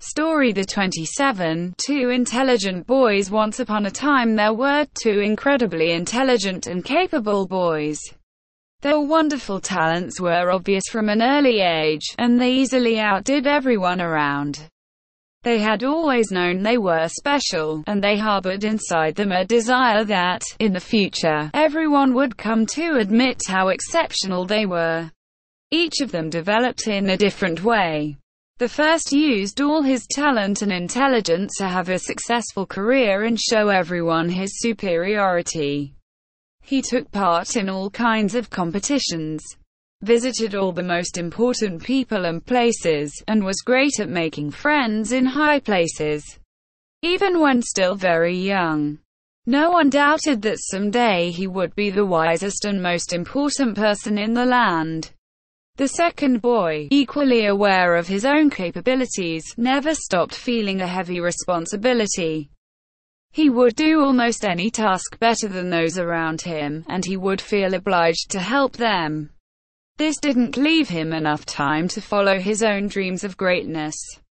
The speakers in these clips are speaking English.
Story The 27 Two Intelligent Boys. Once upon a time there were two incredibly intelligent and capable boys. Their wonderful talents were obvious from an early age, and they easily outdid everyone around. They had always known they were special, and they harbored inside them a desire that, in the future, everyone would come to admit how exceptional they were. Each of them developed in a different way. The first used all his talent and intelligence to have a successful career and show everyone his superiority. He took part in all kinds of competitions, visited all the most important people and places, and was great at making friends in high places, even when still very young. No one doubted that someday he would be the wisest and most important person in the land. The second boy, equally aware of his own capabilities, never stopped feeling a heavy responsibility. He would do almost any task better than those around him, and he would feel obliged to help them. This didn't leave him enough time to follow his own dreams of greatness.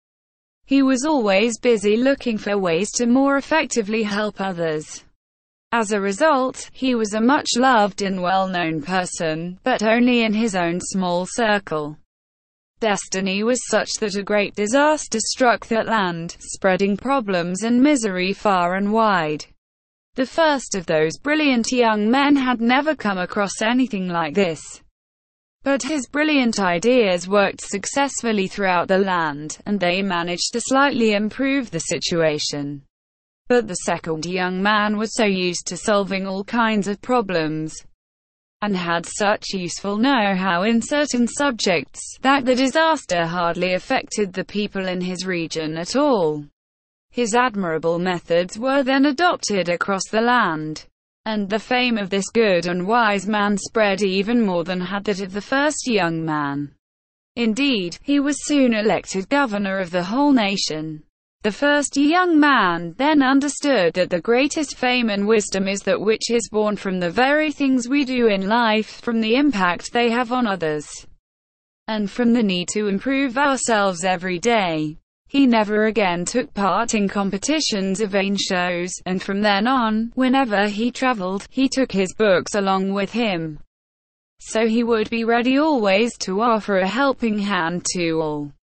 He was always busy looking for ways to more effectively help others. As a result, he was a much-loved and well-known person, but only in his own small circle. Destiny was such that a great disaster struck that land, spreading problems and misery far and wide. The first of those brilliant young men had never come across anything like this. But his brilliant ideas worked successfully throughout the land, and they managed to slightly improve the situation. But the second young man was so used to solving all kinds of problems, and had such useful know-how in certain subjects, that the disaster hardly affected the people in his region at all. His admirable methods were then adopted across the land, and the fame of this good and wise man spread even more than had that of the first young man. Indeed, he was soon elected governor of the whole nation. The first young man then understood that the greatest fame and wisdom is that which is born from the very things we do in life, from the impact they have on others, and from the need to improve ourselves every day. He never again took part in competitions or vain shows, and from then on, whenever he traveled, he took his books along with him, so he would be ready always to offer a helping hand to all.